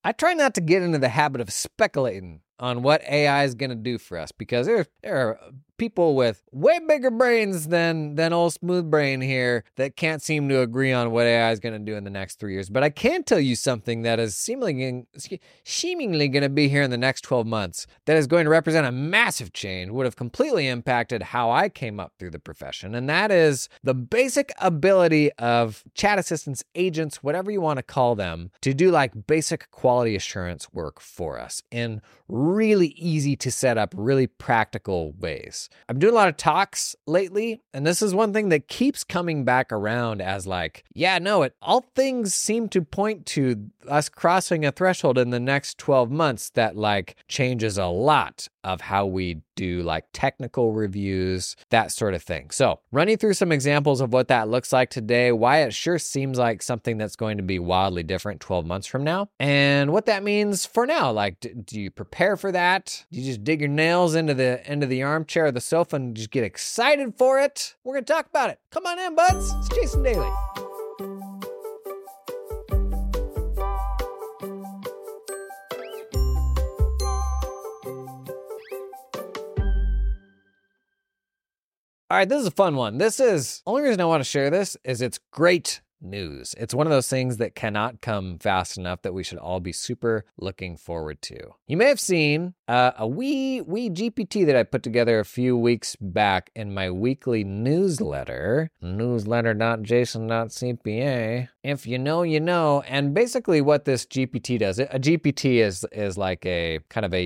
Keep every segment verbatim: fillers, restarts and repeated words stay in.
I try not to get into the habit of speculating on what A I is going to do for us, because there, there are people with way bigger brains than than old smooth brain here that can't seem to agree on what A I is going to do in the next three years. But I can tell you something that is seemingly, seemingly going to be here in the next twelve months that is going to represent a massive change, would have completely impacted how I came up through the profession. And that is the basic ability of chat assistants, agents, whatever you want to call them, to do like basic quality assurance work for us in really easy to set up, really practical ways. I'm doing a lot of talks lately, and this is one thing that keeps coming back around as like, yeah, no, it all things seem to point to us crossing a threshold in the next twelve months that like changes a lot of how we do like technical reviews, that sort of thing. So running through some examples of what that looks like today, why it sure seems like something that's going to be wildly different twelve months from now, and what that means for now. Like, do, do you prepare for that? Do you just dig your nails into the into the armchair or the sofa and just get excited for it? We're going to talk about it. Come on in, buds. It's Jason Daly. All right, this is a fun one. This is, only reason I want to share this is it's great news. It's one of those things that cannot come fast enough that we should all be super looking forward to. You may have seen uh, a wee, wee G P T that I put together a few weeks back in my weekly newsletter, newsletter dot jason dot c p a. If you know, you know. And basically what this G P T does, a G P T is is like a kind of a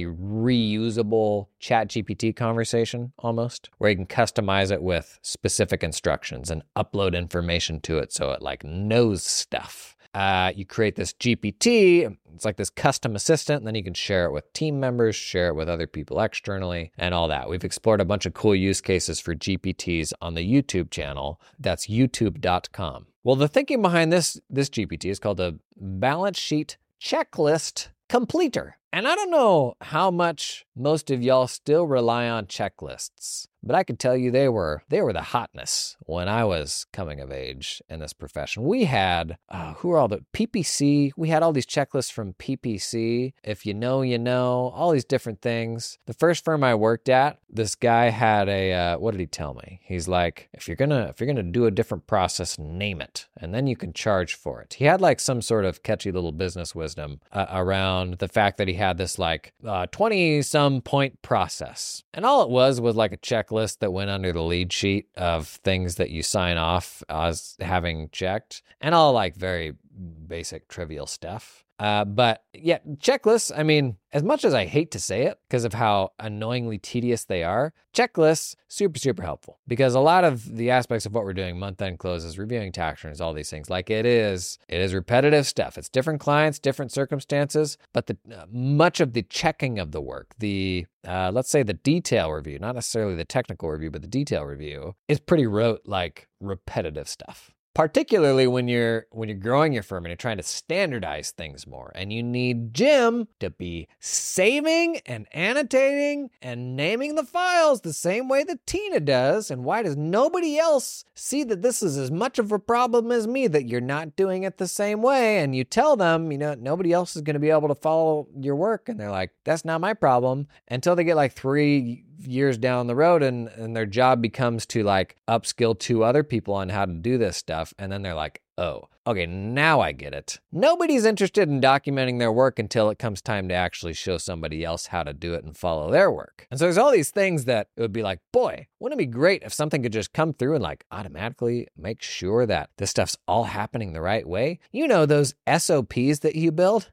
reusable Chat G P T conversation almost, where you can customize it with specific instructions and upload information to it so it like knows stuff. Uh, you create this G P T, it's like this custom assistant, and then you can share it with team members, share it with other people externally, and all that. We've explored a bunch of cool use cases for G P Ts on the YouTube channel. That's youtube dot com. Well, the thinking behind this, this G P T is called a balance sheet checklist completer. And I don't know how much most of y'all still rely on checklists, but I could tell you they were they were the hotness when I was coming of age in this profession. We had, uh, who are all the, P P C, we had all these checklists from P P C, if you know, you know, all these different things. The first firm I worked at, this guy had a, uh, what did he tell me? He's like, if you're gonna, if you're gonna do a different process, name it, and then you can charge for it. He had like some sort of catchy little business wisdom uh, around the fact that he had this like uh, twenty some point process. And all it was was like a checklist that went under the lead sheet of things that you sign off as having checked, and all like very basic trivial stuff. Uh, but yeah, checklists, I mean, as much as I hate to say it because of how annoyingly tedious they are, checklists, super, super helpful, because a lot of the aspects of what we're doing, month-end closes, reviewing tax returns, all these things, like it is, it is repetitive stuff. It's different clients, different circumstances, but the uh, much of the checking of the work, the, uh, let's say the detail review, not necessarily the technical review, but the detail review is pretty rote, like repetitive stuff. Particularly when you're when you're growing your firm and you're trying to standardize things more, and you need Jim to be saving and annotating and naming the files the same way that Tina does. And why does nobody else see that this is as much of a problem as me, that you're not doing it the same way? And you tell them, you know, nobody else is going to be able to follow your work, and they're like, that's not my problem, until they get like three years down the road and, and their job becomes to like upskill two other people on how to do this stuff. And then they're like, oh, okay, now I get it. Nobody's interested in documenting their work until it comes time to actually show somebody else how to do it and follow their work. And so there's all these things that it would be like, boy, wouldn't it be great if something could just come through and like automatically make sure that this stuff's all happening the right way? You know, those S O Ps that you build?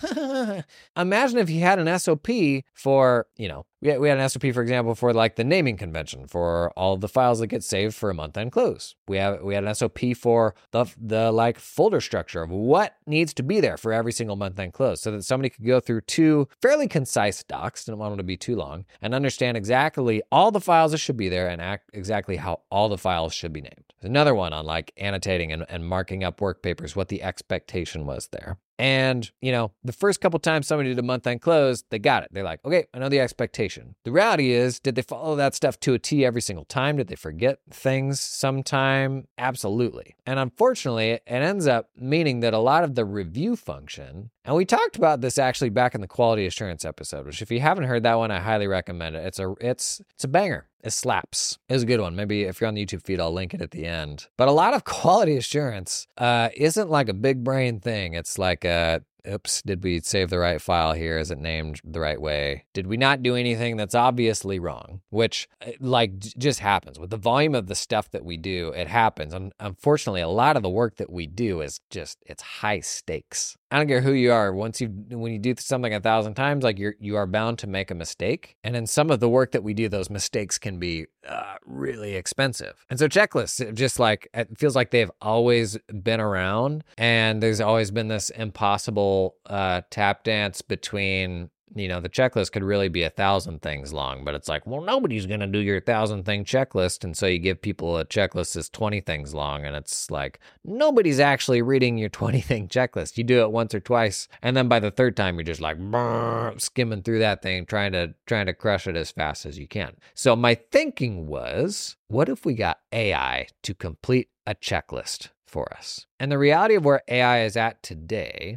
Imagine if you had an S O P for, you know, we had, we had an S O P, for example, for like the naming convention for all of the files that get saved for a month-end close. We have we had an S O P for the the like folder structure of what needs to be there for every single month-end close, so that somebody could go through two fairly concise docs, didn't want them to be too long, and understand exactly all the files that should be there and act exactly how all the files should be named. There's another one on like annotating and, and marking up work papers, what the expectation was there. And, you know, the first couple times somebody did a month-end close, they got it. They're like, okay, I know the expectation. The reality is, did they follow that stuff to a T every single time? Did they forget things sometime? Absolutely. And unfortunately, it ends up meaning that a lot of the review function And we talked about this actually back in the quality assurance episode, which if you haven't heard that one, I highly recommend it. It's a it's it's a banger. It slaps. It's a good one. Maybe if you're on the YouTube feed, I'll link it at the end. But a lot of quality assurance uh, isn't like a big brain thing. It's like a, oops, did we save the right file here? Is it named the right way? Did we not do anything that's obviously wrong? Which like just happens. With the volume of the stuff that we do, it happens. And unfortunately, a lot of the work that we do is just, it's high stakes. I don't care who you are. Once you, when you do something a thousand times, like you're, you are bound to make a mistake. And in some of the work that we do, those mistakes can be uh, really expensive. And so checklists, just like, it feels like they've always been around, and there's always been this impossible uh, tap dance between, you know, the checklist could really be a thousand things long, but it's like, well, nobody's going to do your thousand thing checklist. And so you give people a checklist that's twenty things long. And it's like, nobody's actually reading your twenty thing checklist. You do it once or twice. And then by the third time, you're just like skimming through that thing, trying to, trying to crush it as fast as you can. So my thinking was, what if we got A I to complete a checklist for us? And the reality of where A I is at today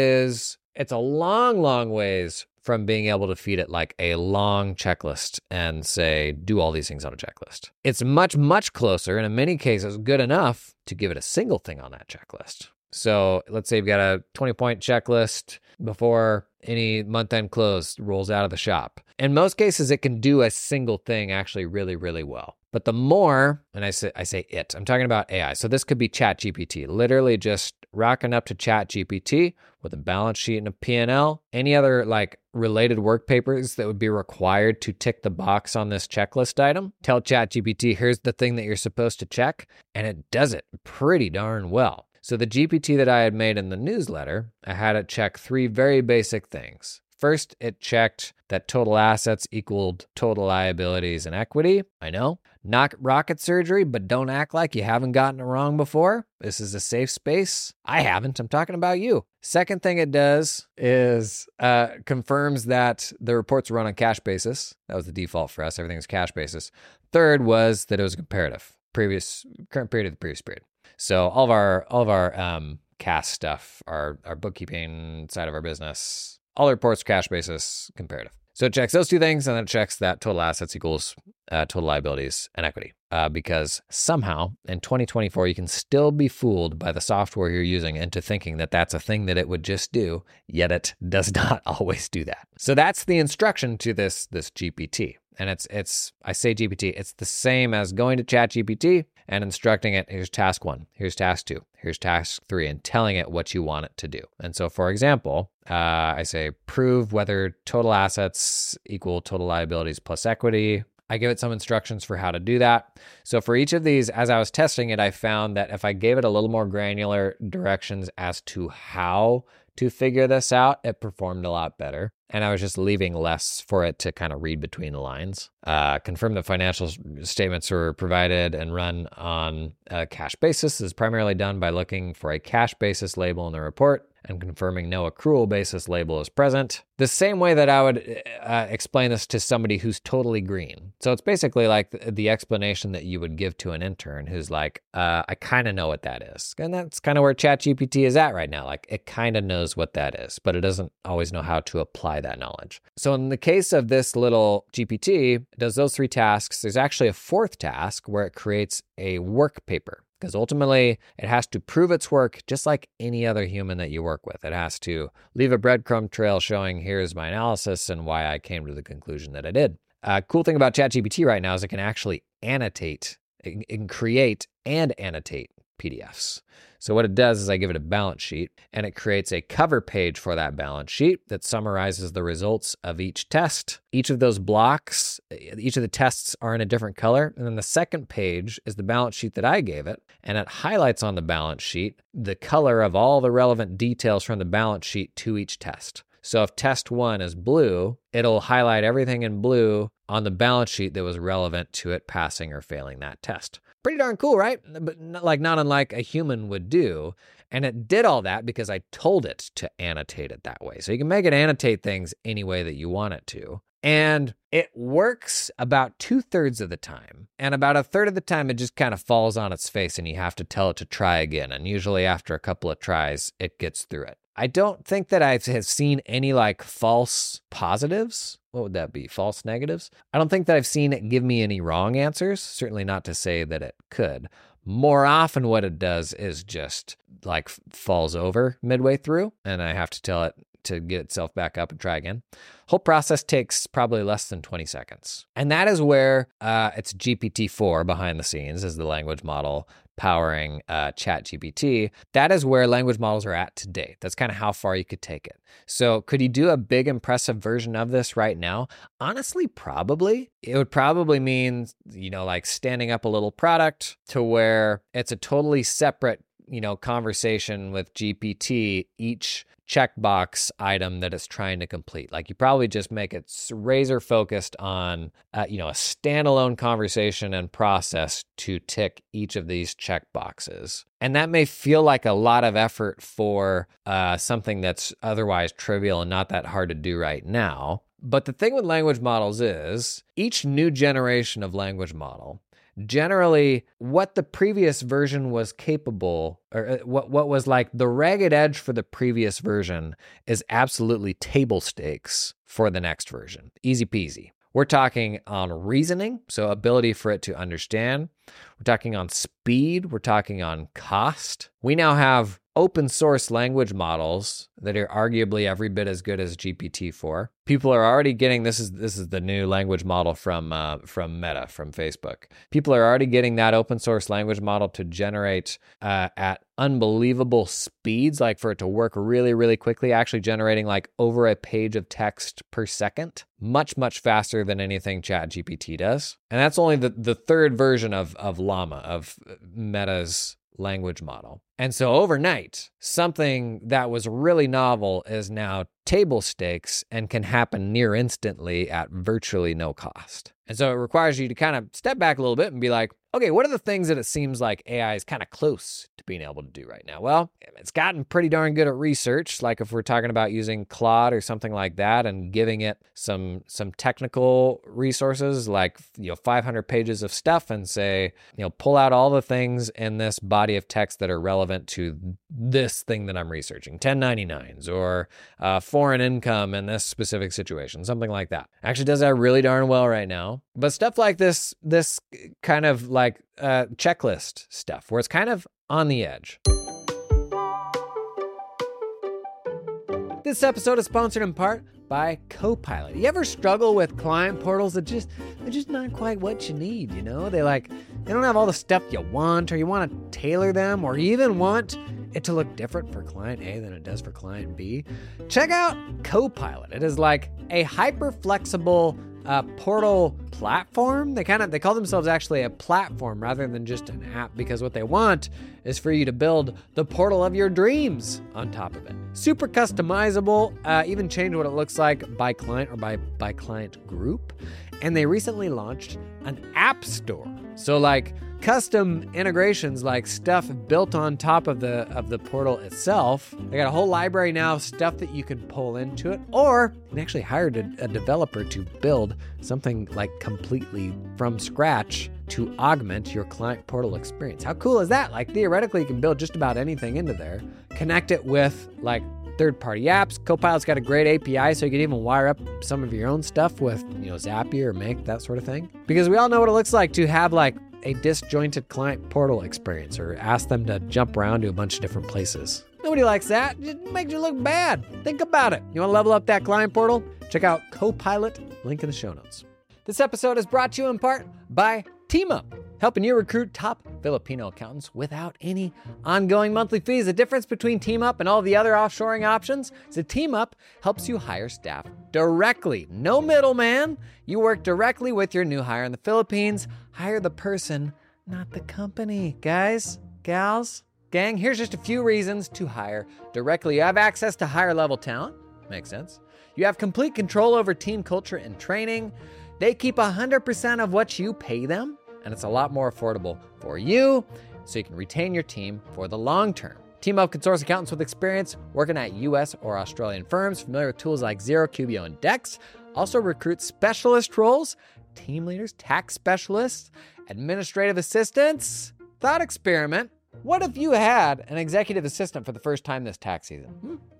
is it's a long, long ways from being able to feed it like a long checklist and say, do all these things on a checklist. It's much, much closer, and in many cases, good enough to give it a single thing on that checklist. So let's say you've got a twenty-point checklist before any month-end close rolls out of the shop. In most cases, it can do a single thing actually really, really well. But the more, and I say I say it, I'm talking about A I. So this could be ChatGPT, literally just rocking up to ChatGPT with a balance sheet and a P and L, any other like related work papers that would be required to tick the box on this checklist item. Tell ChatGPT, here's the thing that you're supposed to check, and it does it pretty darn well. So the G P T that I had made in the newsletter, I had it check three very basic things. First, it checked that total assets equaled total liabilities and equity. I know, not rocket surgery, but don't act like you haven't gotten it wrong before. This is a safe space. I haven't. I'm talking about you. Second thing it does is uh, confirms that the reports run on cash basis. That was the default for us. Everything was cash basis. Third was that it was a comparative, previous current period of the previous period. So all of our all of our um, cash stuff, our our bookkeeping side of our business, all the reports, cash basis, comparative. So it checks those two things, and then it checks that total assets equals uh, total liabilities and equity. Uh, because somehow in twenty twenty-four, you can still be fooled by the software you're using into thinking that that's a thing that it would just do, yet it does not always do that. So that's the instruction to this, this G P T. And it's, it's I say G P T, it's the same as going to ChatGPT and instructing it, here's task one, here's task two, here's task three, and telling it what you want it to do. And so, for example, uh, I say, prove whether total assets equal total liabilities plus equity. I give it some instructions for how to do that. So for each of these, as I was testing it, I found that if I gave it a little more granular directions as to how to figure this out, it performed a lot better. And I was just leaving less for it to kind of read between the lines. Uh, confirm that financial statements were provided and run on a cash basis. This is primarily done by looking for a cash basis label in the report and confirming no accrual basis label is present. The same way that I would uh, explain this to somebody who's totally green. So it's basically like the, the explanation that you would give to an intern who's like, uh, I kind of know what that is. And that's kind of where ChatGPT is at right now. Like it kind of knows what that is, but it doesn't always know how to apply that knowledge. So in the case of this little G P T, it does those three tasks. There's actually a fourth task where it creates a work paper. Because ultimately, it has to prove its work just like any other human that you work with. It has to leave a breadcrumb trail showing here's my analysis and why I came to the conclusion that I did. Uh, cool thing about ChatGPT right now is it can actually annotate, it can create and annotate P D Fs. So what it does is I give it a balance sheet and it creates a cover page for that balance sheet that summarizes the results of each test. Each of those blocks, each of the tests are in a different color. And then the second page is the balance sheet that I gave it. And it highlights on the balance sheet the color of all the relevant details from the balance sheet to each test. So if test one is blue, it'll highlight everything in blue on the balance sheet that was relevant to it passing or failing that test. Pretty darn cool, right? But not, like not unlike a human would do. And it did all that because I told it to annotate it that way. So you can make it annotate things any way that you want it to. And it works about two thirds of the time. And about a third of the time, it just kind of falls on its face and you have to tell it to try again. And usually after a couple of tries, it gets through it. I don't think that I have seen any like false positives. What would that be? False negatives? I don't think that I've seen it give me any wrong answers. Certainly not to say that it could. More often what it does is just like falls over midway through, and I have to tell it to get itself back up and try again. Whole process takes probably less than twenty seconds. And that is where uh, it's G P T four behind the scenes is the language model powering uh, ChatGPT. That is where language models are at today. That's kind of how far you could take it. So could you do a big, impressive version of this right now? Honestly, probably. It would probably mean, you know, like standing up a little product to where it's a totally separate, you know, conversation with G P T, each checkbox item that it's trying to complete. Like you probably just make it razor focused on, uh, you know, a standalone conversation and process to tick each of these checkboxes. And that may feel like a lot of effort for uh, something that's otherwise trivial and not that hard to do right now. But the thing with language models is each new generation of language model, generally what the previous version was capable, or what, what was like the ragged edge for the previous version is absolutely table stakes for the next version. Easy peasy. We're talking on reasoning, so ability for it to understand. We're talking on speed. We're talking on cost. We now have open source language models that are arguably every bit as good as G P T four. People are already getting, this is this is the new language model from uh, from Meta, from Facebook. People are already getting that open source language model to generate uh, at unbelievable speeds, like for it to work really, really quickly, actually generating like over a page of text per second, much, much faster than anything ChatGPT does. And that's only the, the third version of, of Llama, of Meta's language model. And so overnight, something that was really novel is now table stakes and can happen near instantly at virtually no cost. And so it requires you to kind of step back a little bit and be like, okay, what are the things that it seems like A I is kind of close to being able to do right now? Well, it's gotten pretty darn good at research. Like if we're talking about using Claude or something like that and giving it some some technical resources, like, you know, five hundred pages of stuff and say, you know, pull out all the things in this body of text that are relevant to this thing that I'm researching, ten ninety-nines or uh, foreign income in this specific situation, something like that. Actually does that really darn well right now. But stuff like this, this kind of like uh, checklist stuff where it's kind of on the edge. This episode is sponsored in part by Copilot. You ever struggle with client portals that just, they're just not quite what you need, you know? They like, they don't have all the stuff you want, or you want to tailor them, or you even want it to look different for client A than it does for client B. Check out Copilot. It is like a hyper flexible uh, portal platform. They kind of, they call themselves actually a platform rather than just an app, because what they want is for you to build the portal of your dreams on top of it. Super customizable, uh, even change what it looks like by client or by, by client group. And they recently launched an app store. So like custom integrations, like stuff built on top of the of the portal itself. They got a whole library now of stuff that you can pull into it, or you can actually hire a, a developer to build something like completely from scratch to augment your client portal experience. How cool is that? Like theoretically, you can build just about anything into there, connect it with like third-party apps. Copilot's got a great A P I, so you can even wire up some of your own stuff with, you know, Zapier or Make, that sort of thing. Because we all know what it looks like to have like a disjointed client portal experience, or ask them to jump around to a bunch of different places. Nobody likes that. It makes you look bad. Think about it. You want to level up that client portal? Check out Copilot, link in the show notes. This episode is brought to you in part by TeamUp, helping you recruit top Filipino accountants without any ongoing monthly fees. The difference between TeamUp and all the other offshoring options is that TeamUp helps you hire staff directly. No middleman. You work directly with your new hire in the Philippines. Hire the person, not the company. Guys, gals, gang, here's just a few reasons to hire directly. You have access to higher level talent. Makes sense. You have complete control over team culture and training. They keep one hundred percent of what you pay them, and it's a lot more affordable for you, so you can retain your team for the long term. TeamUp can source accountants with experience working at U S or Australian firms, familiar with tools like Xero, Qubio, and Dex. Also recruit specialist roles, team leaders, tax specialists, administrative assistants. Thought experiment. What if you had an executive assistant for the first time this tax season? Hmm?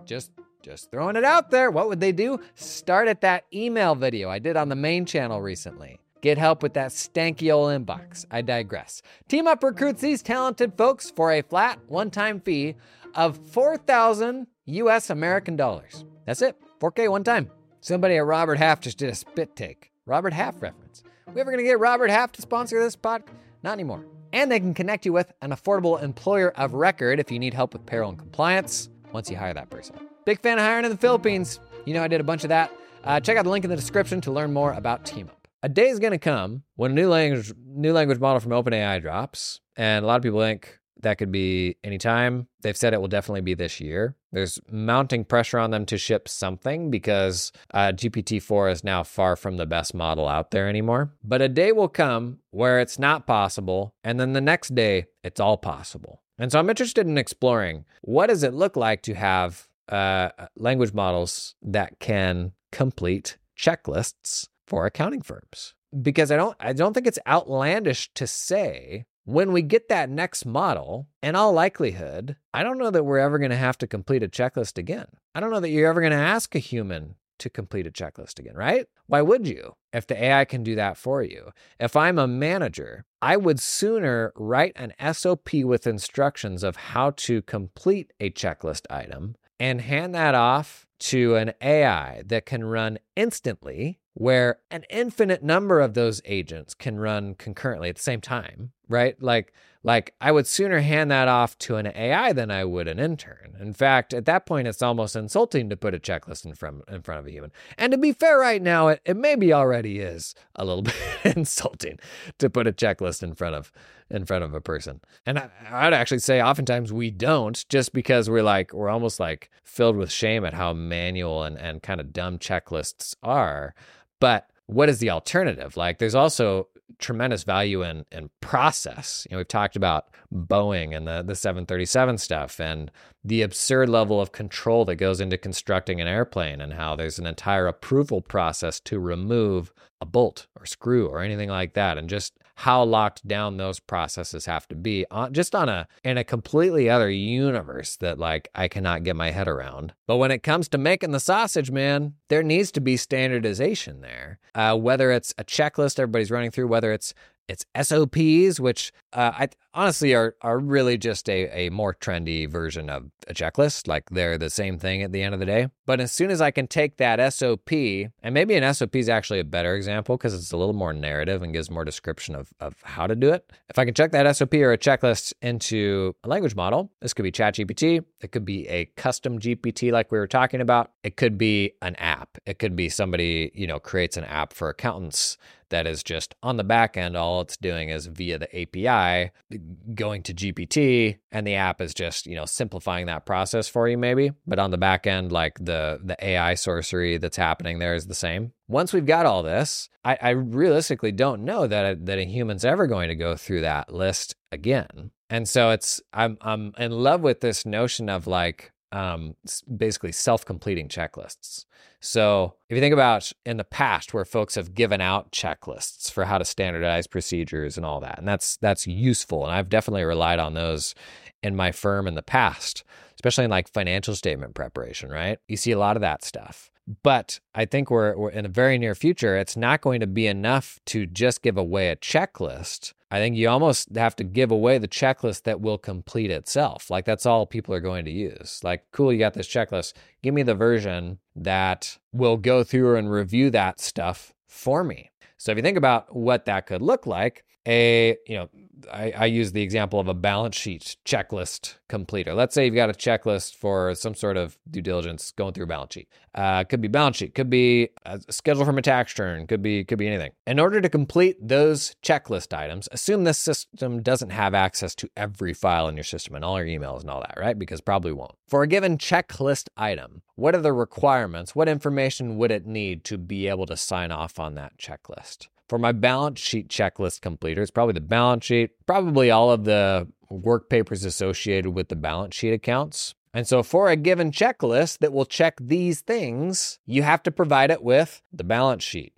Just just throwing it out there. What would they do? Start at that email video I did on the main channel recently. Get help with that stanky old inbox. I digress. TeamUp recruits these talented folks for a flat one-time fee of four thousand U S American dollars. That's it, four K one time. Somebody at Robert Half just did a spit take. Robert Half reference. We ever gonna get Robert Half to sponsor this pod? Not anymore. And they can connect you with an affordable employer of record if you need help with payroll and compliance once you hire that person. Big fan of hiring in the Philippines. You know I did a bunch of that. Uh, check out the link in the description to learn more about TeamUp. A day is going to come when a new language new language model from OpenAI drops, and a lot of people think that could be anytime. They've said it will definitely be this year. There's mounting pressure on them to ship something because uh, G P T four is now far from the best model out there anymore. But a day will come where it's not possible, and then the next day, it's all possible. And so I'm interested in exploring, what does it look like to have uh, language models that can complete checklists for accounting firms? Because I don't I don't think it's outlandish to say when we get that next model, in all likelihood, I don't know that we're ever going to have to complete a checklist again. I don't know that you're ever going to ask a human to complete a checklist again, right? Why would you if the A I can do that for you? If I'm a manager, I would sooner write an S O P with instructions of how to complete a checklist item and hand that off to an A I that can run instantly, where an infinite number of those agents can run concurrently at the same time, right? Like, like I would sooner hand that off to an A I than I would an intern. In fact, at that point, it's almost insulting to put a checklist in front, in front of a human. And to be fair right now, it, it maybe already is a little bit insulting to put a checklist in front of in front of a person. And I, I'd actually say oftentimes we don't, just because we're like, we're almost like filled with shame at how manual and, and kind of dumb checklists are. But what is the alternative? Like, there's also tremendous value in, in process. You know, we've talked about Boeing and the, the seven thirty-seven stuff and the absurd level of control that goes into constructing an airplane, and how there's an entire approval process to remove a bolt or screw or anything like that, and just how locked down those processes have to be on, just on a in a completely other universe that like I cannot get my head around. But when it comes to making the sausage, man, there needs to be standardization there. Uh, whether it's a checklist everybody's running through, whether it's it's S O Ps, which uh, I honestly are are really just a, a more trendy version of a checklist. Like, they're the same thing at the end of the day. But as soon as I can take that S O P, and maybe an S O P is actually a better example because it's a little more narrative and gives more description of, of how to do it. If I can check that S O P or a checklist into a language model, this could be ChatGPT. It could be a custom G P T like we were talking about. It could be an app. It could be somebody, you know, creates an app for accountants that is just on the back end. All it's doing is via the A P I going to G P T, and the app is just, you know, simplifying that process for you maybe. But on the back end, like the, the A I sorcery that's happening there is the same. Once we've got all this, I, I realistically don't know that a, that a human's ever going to go through that list again. And so it's, I'm, I'm in love with this notion of like, um, basically self-completing checklists. So if you think about in the past where folks have given out checklists for how to standardize procedures and all that, and that's that's useful. And I've definitely relied on those in my firm in the past, especially in like financial statement preparation, right? You see a lot of that stuff. But I think we're, we're in a very near future, it's not going to be enough to just give away a checklist. I think you almost have to give away the checklist that will complete itself. Like, that's all people are going to use. Like, cool, you got this checklist. Give me the version that will go through and review that stuff for me. So if you think about what that could look like, a, you know, I, I use the example of a balance sheet checklist completer. Let's say you've got a checklist for some sort of due diligence going through a balance sheet. Uh, could be balance sheet, could be a schedule from a tax return, could be could be anything. In order to complete those checklist items, assume this system doesn't have access to every file in your system and all your emails and all that, right? Because probably won't. For a given checklist item, what are the requirements? What information would it need to be able to sign off on that checklist? For my balance sheet checklist completer, it's probably the balance sheet, probably all of the work papers associated with the balance sheet accounts. And so for a given checklist that will check these things, you have to provide it with the balance sheet, you know,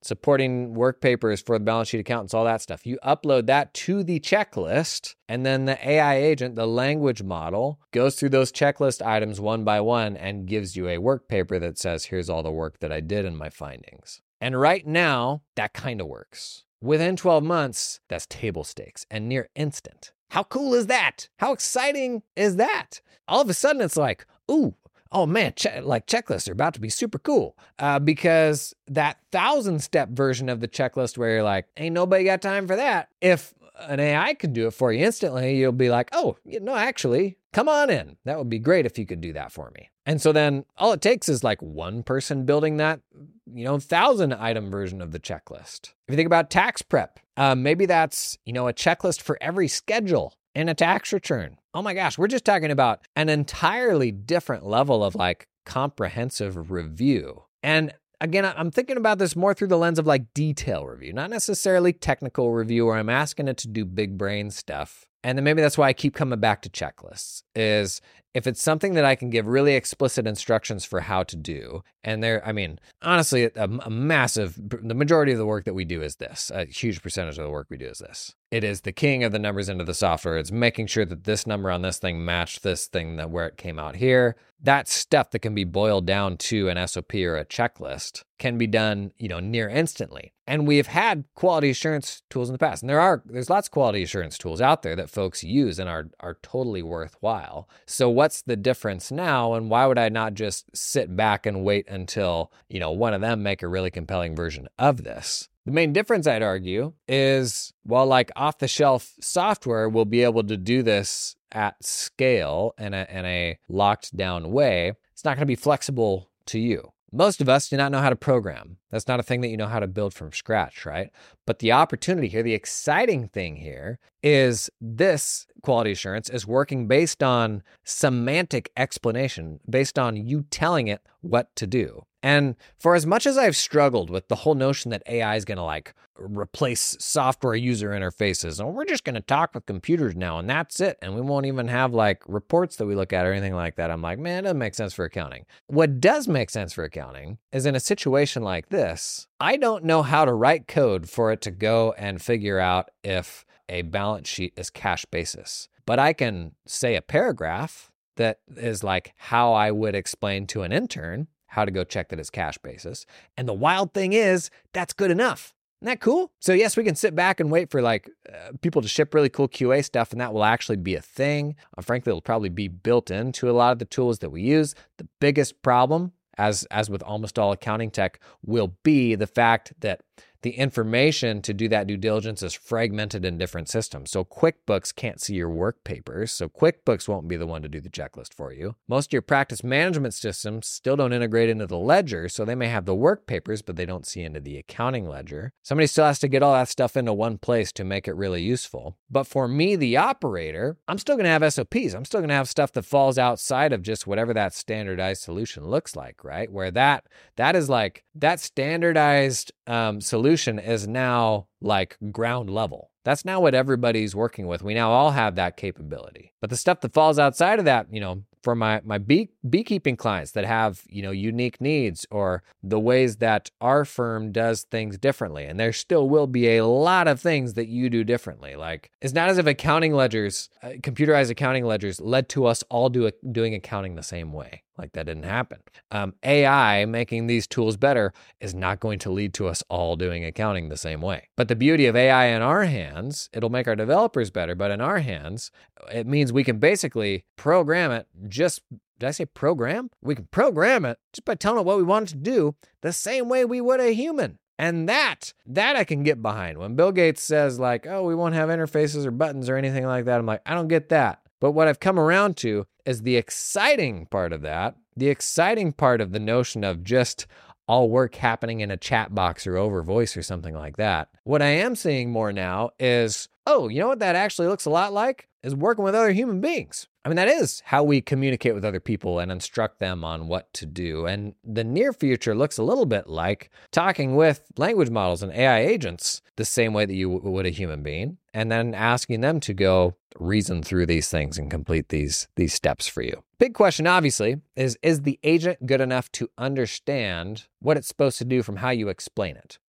supporting work papers for the balance sheet accountants, all that stuff. You upload that to the checklist, and then the A I agent, the language model, goes through those checklist items one by one and gives you a work paper that says, here's all the work that I did and my findings. And right now, that kind of works. Within twelve months, that's table stakes and near instant. How cool is that? How exciting is that? All of a sudden, it's like, ooh, oh man, che- like checklists are about to be super cool. Uh, because that thousand step version of the checklist where you're like, ain't nobody got time for that. If an A I could do it for you instantly, you'll be like, oh, you know, actually, come on in. That would be great if you could do that for me. And so then all it takes is like one person building that, you know, thousand item version of the checklist. If you think about tax prep, uh, maybe that's, you know, a checklist for every schedule in a tax return. Oh my gosh, we're just talking about an entirely different level of like comprehensive review. And again, I'm thinking about this more through the lens of like detail review, not necessarily technical review where I'm asking it to do big brain stuff. And then maybe that's why I keep coming back to checklists, is if it's something that I can give really explicit instructions for how to do, and there, I mean, honestly, a, a massive, the majority of the work that we do is this. A huge percentage of the work we do is this. It is the keying of the numbers into the software. It's making sure that this number on this thing matched this thing that where it came out here. That stuff that can be boiled down to an S O P or a checklist can be done, you know, near instantly. And we've had quality assurance tools in the past. And there are, there's lots of quality assurance tools out there that folks use and are, are totally worthwhile. So what's the difference now? And why would I not just sit back and wait until, you know, one of them make a really compelling version of this? The main difference, I'd argue, is while like off-the-shelf software will be able to do this at scale in a, in a locked down way, it's not going to be flexible to you. Most of us do not know how to program. That's not a thing that you know how to build from scratch, right? But the opportunity here, the exciting thing here is this quality assurance is working based on semantic explanation, based on you telling it what to do. And for as much as I've struggled with the whole notion that A I is going to like replace software user interfaces, and we're just going to talk with computers now and that's it, and we won't even have like reports that we look at or anything like that, I'm like, man, it doesn't make sense for accounting. What does make sense for accounting is in a situation like this, I don't know how to write code for it to go and figure out if a balance sheet is cash basis. But I can say a paragraph that is like how I would explain to an intern how to go check that it's cash basis. And the wild thing is, that's good enough. Isn't that cool? So yes, we can sit back and wait for like uh, people to ship really cool Q A stuff, and that will actually be a thing. Uh, frankly, it'll probably be built into a lot of the tools that we use. The biggest problem, as as with almost all accounting tech, will be the fact that the information to do that due diligence is fragmented in different systems. So QuickBooks can't see your work papers, so QuickBooks won't be the one to do the checklist for you. Most of your practice management systems still don't integrate into the ledger, so they may have the work papers, but they don't see into the accounting ledger. Somebody still has to get all that stuff into one place to make it really useful. But for me, the operator, I'm still going to have S O Ps. I'm still going to have stuff that falls outside of just whatever that standardized solution looks like, right? Where that that is like, that standardized um, solution is now like ground level. That's now what everybody's working with. We now all have that capability. But the stuff that falls outside of that, you know, for my my bee, beekeeping clients that have, you know, unique needs, or the ways that our firm does things differently. And there still will be a lot of things that you do differently. Like, it's not as if accounting ledgers, uh, computerized accounting ledgers led to us all do a, doing accounting the same way. Like, that didn't happen. Um, A I making these tools better is not going to lead to us all doing accounting the same way. But the beauty of A I in our hands, it'll make our developers better, but in our hands, it means we can basically program it just, did I say program? We can program it just by telling it what we want it to do the same way we would a human. And that, that I can get behind. When Bill Gates says like, oh, we won't have interfaces or buttons or anything like that, I'm like, I don't get that. But what I've come around to is the exciting part of that, the exciting part of the notion of just all work happening in a chat box or over voice or something like that. What I am seeing more now is, oh, you know what that actually looks a lot like? Is working with other human beings. I mean, that is how we communicate with other people and instruct them on what to do. And the near future looks a little bit like talking with language models and A I agents the same way that you would a human being, and then asking them to go reason through these things and complete these, these steps for you. Big question, obviously, is, is the agent good enough to understand what it's supposed to do from how you explain it?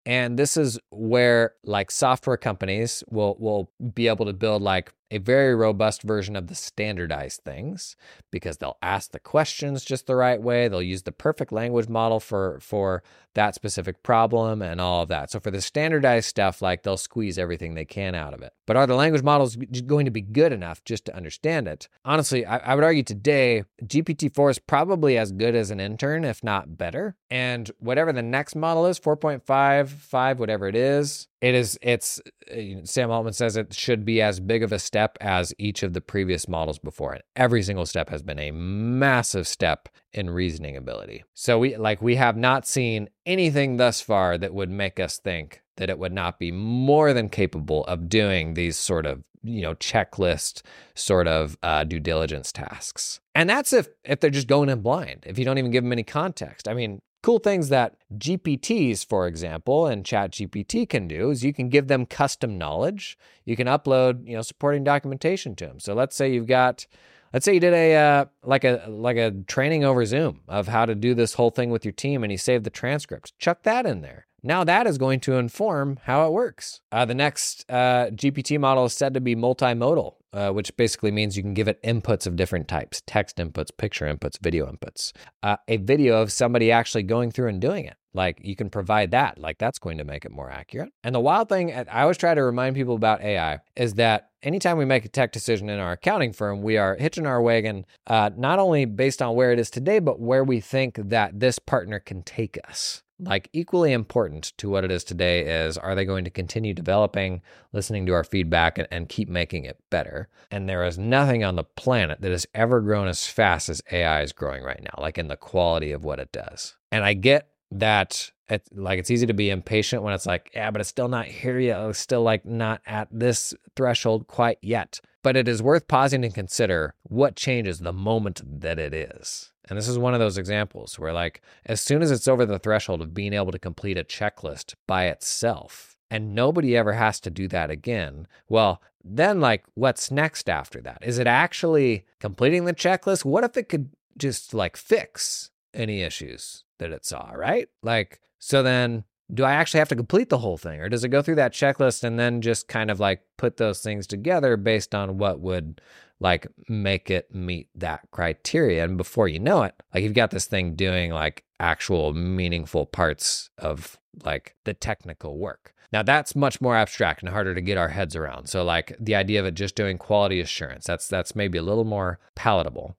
And this is where like software companies will will be able to build like a very robust version of the standardized things, because they'll ask the questions just the right way. They'll use the perfect language model for, for that specific problem and all of that. So for the standardized stuff, like they'll squeeze everything they can out of it. But are the language models going to be good enough just to understand it? Honestly, I, I would argue today, G P T four is probably as good as an intern, if not better. And whatever the next model is, four point five, five, whatever it is, it is, it's, Sam Altman says it should be as big of a step as each of the previous models before. And every single step has been a massive step in reasoning ability. So we, like, we have not seen anything thus far that would make us think that it would not be more than capable of doing these sort of, you know, checklist sort of uh, due diligence tasks. And that's if, if they're just going in blind, if you don't even give them any context. I mean, cool things that G P Ts, for example, and ChatGPT can do is you can give them custom knowledge. You can upload, you know, supporting documentation to them. So let's say you've got, let's say you did a uh, like a like a training over Zoom of how to do this whole thing with your team, and you saved the transcript. Chuck that in there. Now that is going to inform how it works. Uh, the next uh, G P T model is said to be multimodal, uh, which basically means you can give it inputs of different types: text inputs, picture inputs, video inputs. Uh, a video of somebody actually going through and doing it. Like, you can provide that. Like, that's going to make it more accurate. And the wild thing, I always try to remind people about A I, is that anytime we make a tech decision in our accounting firm, we are hitching our wagon, uh, not only based on where it is today, but where we think that this partner can take us. Like, equally important to what it is today is, are they going to continue developing, listening to our feedback, and, and keep making it better? And there is nothing on the planet that has ever grown as fast as A I is growing right now, like in the quality of what it does. And I get that it, like, it's easy to be impatient when it's like, yeah, but it's still not here yet. It's still like not at this threshold quite yet. But it is worth pausing to consider what changes the moment that it is. And this is one of those examples where, like, as soon as it's over the threshold of being able to complete a checklist by itself, and nobody ever has to do that again, well, then, like, what's next after that? Is it actually completing the checklist? What if it could just, like, fix any issues that it saw, right? Like, so then do I actually have to complete the whole thing? Or does it go through that checklist and then just kind of like put those things together based on what would like make it meet that criteria? And before you know it, like, you've got this thing doing like actual meaningful parts of like the technical work. Now that's much more abstract and harder to get our heads around. So like the idea of it just doing quality assurance, that's that's maybe a little more palatable.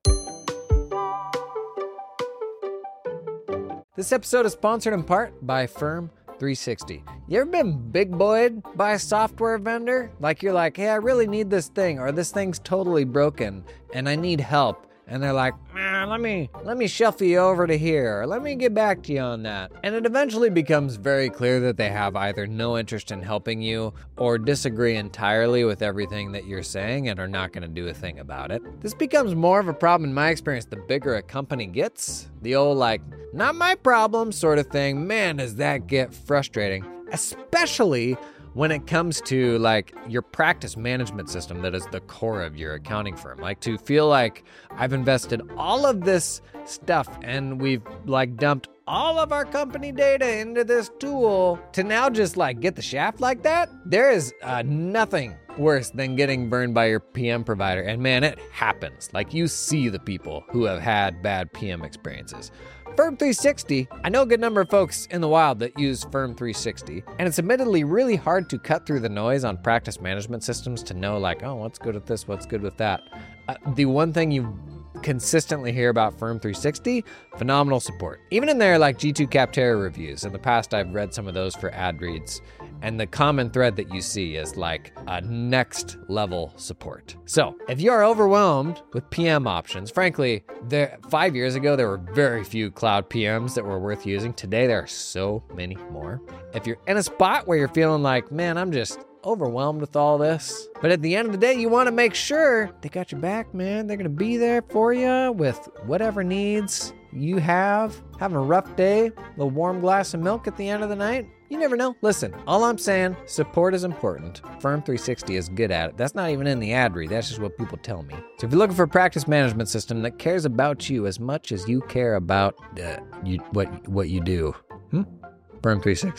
This episode is sponsored in part by Firm three sixty. You ever been big boyed by a software vendor? Like, you're like, hey, I really need this thing, or this thing's totally broken and I need help. And they're like, man, let me let me shuffle you over to here, or let me get back to you on that. And it eventually becomes very clear that they have either no interest in helping you or disagree entirely with everything that you're saying and are not going to do a thing about it. This becomes more of a problem in my experience the bigger a company gets. The old like, not my problem sort of thing. Man, does that get frustrating, especially when it comes to like your practice management system that is the core of your accounting firm. Like, to feel like I've invested all of this stuff and we've like dumped all of our company data into this tool to now just like get the shaft like that. There is uh, nothing worse than getting burned by your P M provider. And man, it happens. Like, you see the people who have had bad P M experiences. Firm three sixty, I know a good number of folks in the wild that use Firm three sixty, and it's admittedly really hard to cut through the noise on practice management systems to know like, oh, what's good with this, what's good with that. Uh, the one thing you consistently hear about Firm three sixty, phenomenal support. Even in their like G two Capterra reviews, in the past I've read some of those for ad reads, and the common thread that you see is like a next level support. So if you are overwhelmed with P M options, frankly, there five years ago there were very few cloud P Ms that were worth using. Today there are so many more. If you're in a spot where you're feeling like, man, I'm just overwhelmed with all this, but at the end of the day, you want to make sure they got your back, man. They're going to be there for you with whatever needs you have. Having a rough day, a little warm glass of milk at the end of the night. You never know. Listen, all I'm saying, support is important. Firm three sixty is good at it. That's not even in the ad read. That's just what people tell me. So if you're looking for a practice management system that cares about you as much as you care about uh, you, what what you do, hmm? Firm three sixty.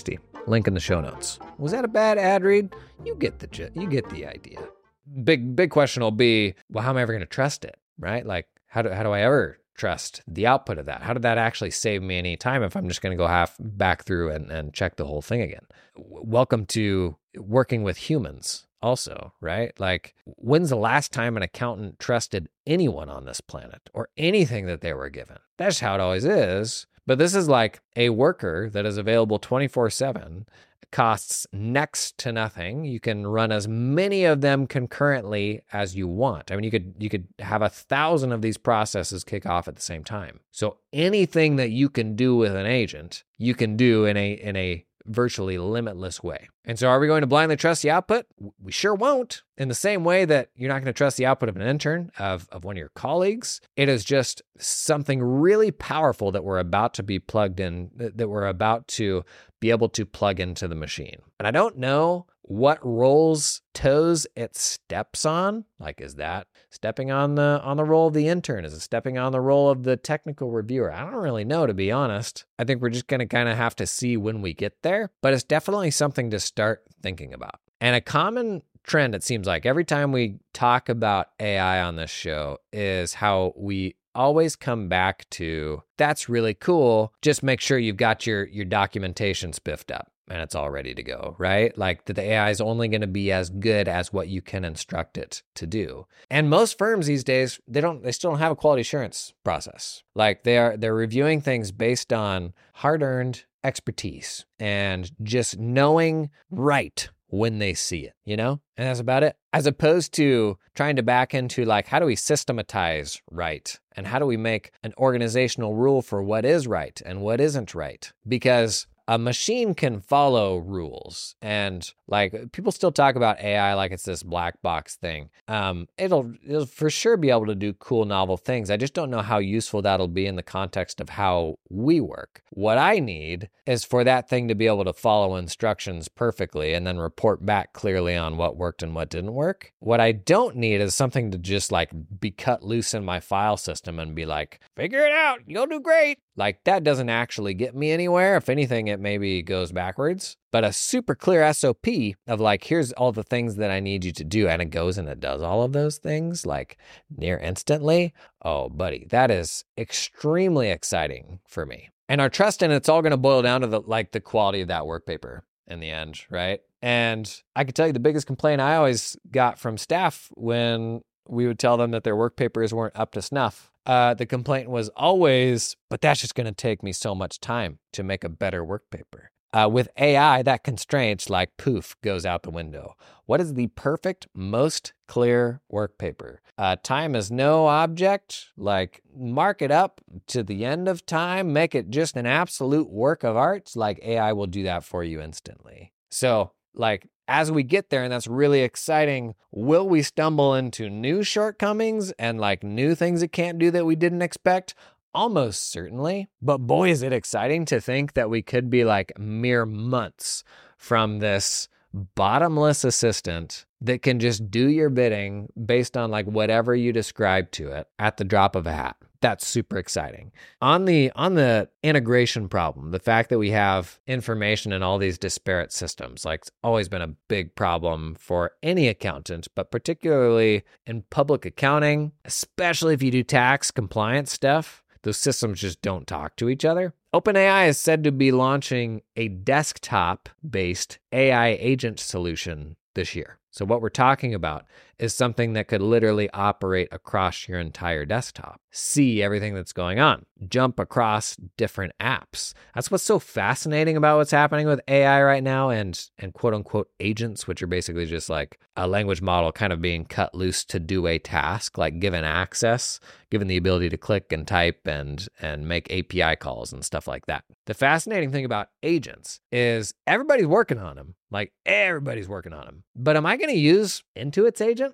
Link in the show notes. Was that a bad ad read? You get the you get the idea. Big big question will be, well, how am I ever going to trust it, right? Like, how do how do I ever trust the output of that? How did that actually save me any time if I'm just going to go half back through and, and check the whole thing again? Welcome to working with humans also, right? Like, when's the last time an accountant trusted anyone on this planet or anything that they were given? That's how it always is. But this is like a worker that is available twenty-four seven, costs next to nothing. You can run as many of them concurrently as you want. I mean, you could you could have a thousand of these processes kick off at the same time. So anything that you can do with an agent, you can do in a in a virtually limitless way. And so are we going to blindly trust the output? We sure won't. In the same way that you're not going to trust the output of an intern, of, of one of your colleagues, it is just something really powerful that we're about to be plugged in, that we're about to be able to plug into the machine. And I don't know what roles, toes it steps on. Like, is that stepping on the on the role of the intern? Is it stepping on the role of the technical reviewer? I don't really know, to be honest. I think we're just going to kind of have to see when we get there, but it's definitely something to start thinking about. And a common trend, it seems like, every time we talk about A I on this show is how we always come back to, that's really cool. Just make sure you've got your, your documentation spiffed up and it's all ready to go, right? Like, that the A I is only going to be as good as what you can instruct it to do. And most firms these days, they don't, they still don't have a quality assurance process. Like, they are, they're reviewing things based on hard-earned expertise and just knowing right when they see it, you know? And that's about it. As opposed to trying to back into, like, how do we systematize right? And how do we make an organizational rule for what is right and what isn't right? Because a machine can follow rules, and like, people still talk about A I like it's this black box thing. Um, it'll, it'll for sure be able to do cool, novel things. I just don't know how useful that'll be in the context of how we work. What I need is for that thing to be able to follow instructions perfectly and then report back clearly on what worked and what didn't work. What I don't need is something to just like be cut loose in my file system and be like, figure it out, you'll do great. Like, that doesn't actually get me anywhere. If anything, it maybe goes backwards. But a super clear S O P of like, here's all the things that I need you to do, and it goes and it does all of those things like near instantly. Oh, buddy, that is extremely exciting for me. And our trust in it's all going to boil down to the like the quality of that work paper in the end, right? And I can tell you the biggest complaint I always got from staff when we would tell them that their work papers weren't up to snuff. Uh, the complaint was always, but that's just going to take me so much time to make a better work paper. Uh, with A I, that constraint, like, poof, goes out the window. What is the perfect, most clear work paper? Uh, time is no object. Like, mark it up to the end of time. Make it just an absolute work of art. Like, A I will do that for you instantly. So, like, as we get there, and that's really exciting, will we stumble into new shortcomings and like new things it can't do that we didn't expect? Almost certainly. But boy, is it exciting to think that we could be like mere months from this bottomless assistant that can just do your bidding based on like whatever you describe to it at the drop of a hat. That's super exciting. On the on the integration problem, the fact that we have information in all these disparate systems, like, it's always been a big problem for any accountant, but particularly in public accounting, especially if you do tax compliance stuff, those systems just don't talk to each other. OpenAI is said to be launching a desktop-based A I agent solution this year. So what we're talking about is something that could literally operate across your entire desktop, see everything that's going on, jump across different apps. That's what's so fascinating about what's happening with A I right now and, and quote unquote agents, which are basically just like a language model kind of being cut loose to do a task, like given access, given the ability to click and type and, and make A P I calls and stuff like that. The fascinating thing about agents is everybody's working on them. Like, everybody's working on them. But am I going to use Intuit's agent?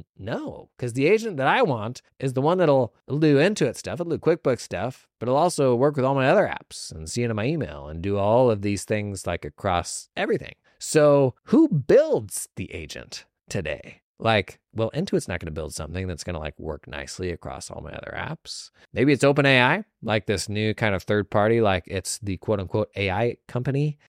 No, because the agent that I want is the one that'll do Intuit stuff, it'll do QuickBooks stuff, but it'll also work with all my other apps and see into my email and do all of these things like across everything. So who builds the agent today? Like, well, Intuit's not going to build something that's going to like work nicely across all my other apps. Maybe it's OpenAI, like this new kind of third party, like it's the quote unquote A I company that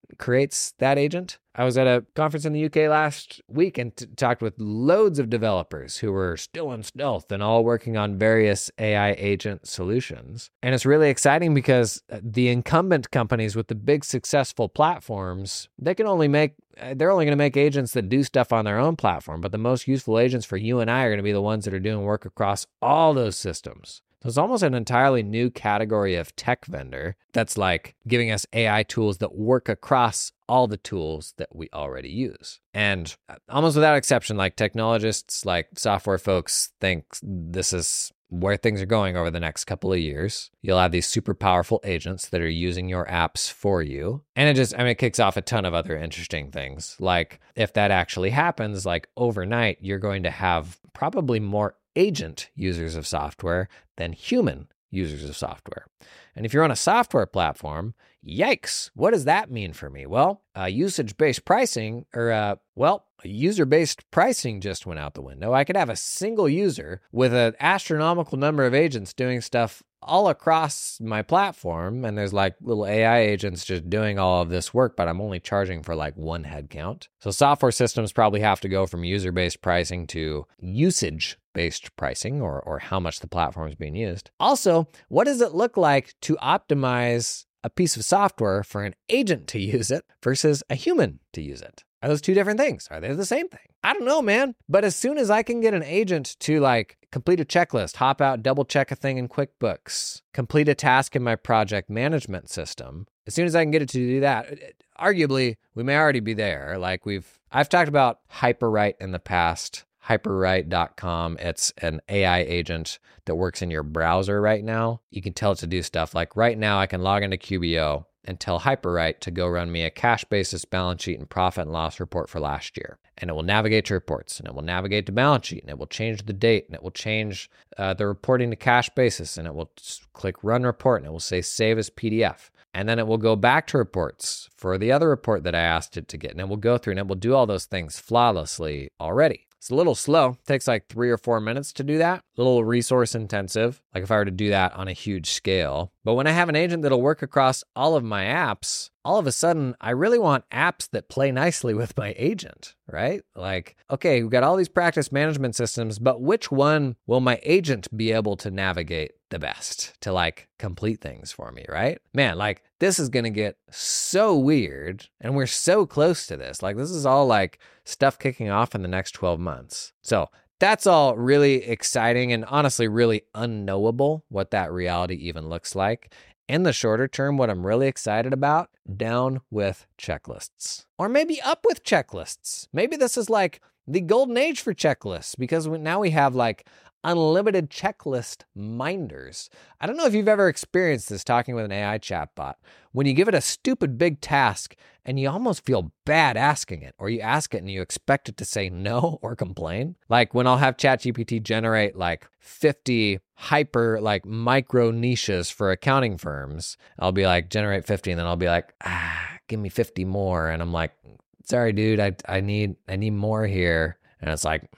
creates that agent. I was at a conference in the U K last week and t- talked with loads of developers who were still in stealth and all working on various A I agent solutions. And it's really exciting because the incumbent companies with the big successful platforms, they can only make, they're only going to make agents that do stuff on their own platform. But the most useful agents for you and I are going to be the ones that are doing work across all those systems. So it's almost an entirely new category of tech vendor that's like giving us A I tools that work across all the tools that we already use. And almost without exception, like technologists, like software folks think this is where things are going over the next couple of years. You'll have these super powerful agents that are using your apps for you. And it just, I mean, it kicks off a ton of other interesting things. Like if that actually happens, like overnight, you're going to have probably more agent users of software than human users of software. And if you're on a software platform, yikes, what does that mean for me? Well, uh, usage-based pricing, or uh, well, user-based pricing just went out the window. I could have a single user with an astronomical number of agents doing stuff all across my platform, and there's like little A I agents just doing all of this work, but I'm only charging for like one head count. So software systems probably have to go from user-based pricing to usage-based pricing, or or how much the platform is being used. Also, what does it look like to optimize a piece of software for an agent to use it versus a human to use it? Are those two different things? Are they the same thing? I don't know, man. But as soon as I can get an agent to like complete a checklist, hop out, double check a thing in QuickBooks, complete a task in my project management system, as soon as I can get it to do that, arguably we may already be there. Like we've, I've talked about Hyperwrite in the past. Hyperwrite dot com. It's an A I agent that works in your browser right now. You can tell it to do stuff like right now I can log into Q B O and tell Hyperwrite to go run me a cash basis balance sheet and profit and loss report for last year. And it will navigate to reports, and it will navigate to balance sheet, and it will change the date, and it will change uh, the reporting to cash basis, and it will click run report, and it will say save as P D F. And then it will go back to reports for the other report that I asked it to get, and it will go through and it will do all those things flawlessly already. It's a little slow. It takes like three or four minutes to do that. A little resource intensive, like if I were to do that on a huge scale. But when I have an agent that'll work across all of my apps, all of a sudden, I really want apps that play nicely with my agent, right? Like, okay, we've got all these practice management systems, but which one will my agent be able to navigate the best to like complete things for me, right? Man, like this is going to get so weird, and we're so close to this. Like this is all like stuff kicking off in the next twelve months. So that's all really exciting and honestly really unknowable what that reality even looks like. In the shorter term, what I'm really excited about, down with checklists. Or maybe up with checklists. Maybe this is like the golden age for checklists, because we, now we have like unlimited checklist minders. I don't know if you've ever experienced this talking with an A I chatbot. When you give it a stupid big task and you almost feel bad asking it, or you ask it and you expect it to say no or complain. Like when I'll have ChatGPT generate like fifty hyper like micro niches for accounting firms. I'll be like, generate fifty, and then I'll be like, ah, give me fifty more. And I'm like, sorry, dude, I I need I need more here. And it's like,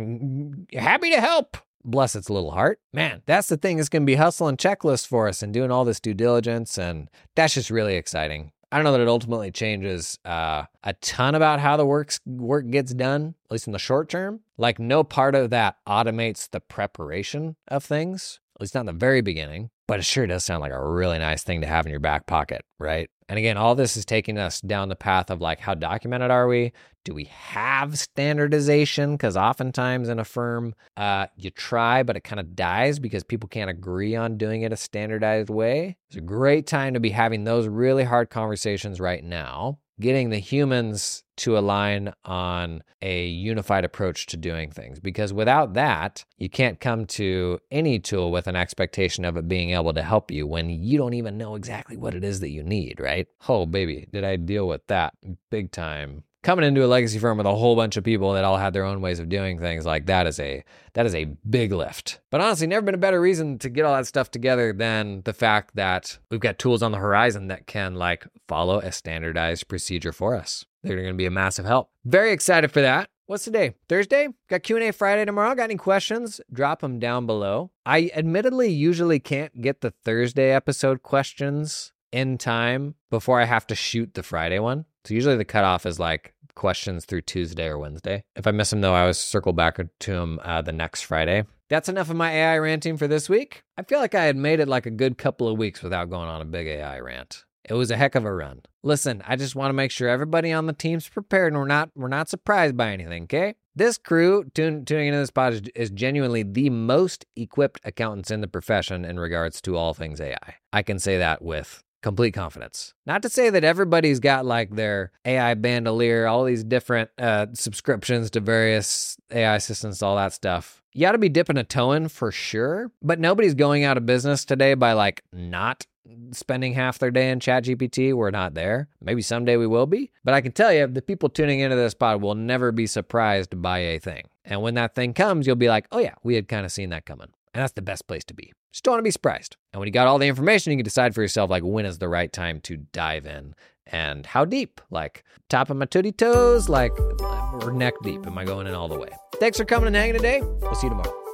happy to help. Bless its little heart. Man, that's the thing. It's going to be hustling checklists for us and doing all this due diligence. And that's just really exciting. I don't know that it ultimately changes uh, a ton about how the works, work gets done, at least in the short term. Like no part of that automates the preparation of things, at least not in the very beginning. But it sure does sound like a really nice thing to have in your back pocket, right? And again, all this is taking us down the path of like, how documented are we? Do we have standardization? Because oftentimes in a firm, uh, you try, but it kind of dies because people can't agree on doing it a standardized way. It's a great time to be having those really hard conversations right now, getting the humans to align on a unified approach to doing things. Because without that, you can't come to any tool with an expectation of it being able to help you when you don't even know exactly what it is that you need, right? Oh, baby, did I deal with that big time. Coming into a legacy firm with a whole bunch of people that all had their own ways of doing things, like that is a that is a big lift. But honestly, never been a better reason to get all that stuff together than the fact that we've got tools on the horizon that can like follow a standardized procedure for us. They're going to be a massive help. Very excited for that. What's today? Thursday? Got Q and A Friday tomorrow. Got any questions? Drop them down below. I admittedly usually can't get the Thursday episode questions in time before I have to shoot the Friday one. So usually the cutoff is like questions through Tuesday or Wednesday. If I miss them though, I always circle back to them uh, the next Friday. That's enough of my A I ranting for this week. I feel like I had made it like a good couple of weeks without going on a big A I rant. It was a heck of a run. Listen, I just want to make sure everybody on the team's prepared and we're not we're not surprised by anything, okay? This crew tune, tuning into this pod is, is genuinely the most equipped accountants in the profession in regards to all things A I. I can say that with complete confidence. Not to say that everybody's got like their A I bandolier, all these different uh, subscriptions to various A I assistants, all that stuff. You got to be dipping a toe in for sure, but nobody's going out of business today by like not spending half their day in ChatGPT. We're not there. Maybe someday we will be, but I can tell you the people tuning into this pod will never be surprised by a thing. And when that thing comes, you'll be like, oh yeah, we had kind of seen that coming. And that's the best place to be. Just don't want to be surprised. And when you got all the information, you can decide for yourself, like, when is the right time to dive in and how deep? Like, top of my tootie toes, like, or neck deep? Am I going in all the way? Thanks for coming and hanging today. We'll see you tomorrow.